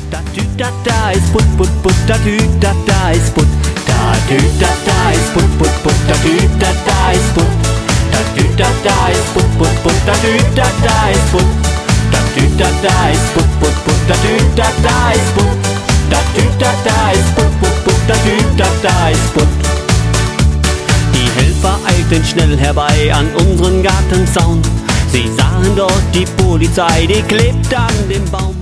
Da tü da da ist put put put, da tü da da ist put. Da tü da da ist put put put, da tü da da ist put. Da tü da da ist put put put, da tü da da ist put. Da tü da da ist put put put, da tü da da ist put. Da tü da da ist put put put, da tü da da ist put. Die Helfer eilten schnell herbei an unseren Gartenzaun. Sie sahen dort die Polizei, die klebte an dem Baum.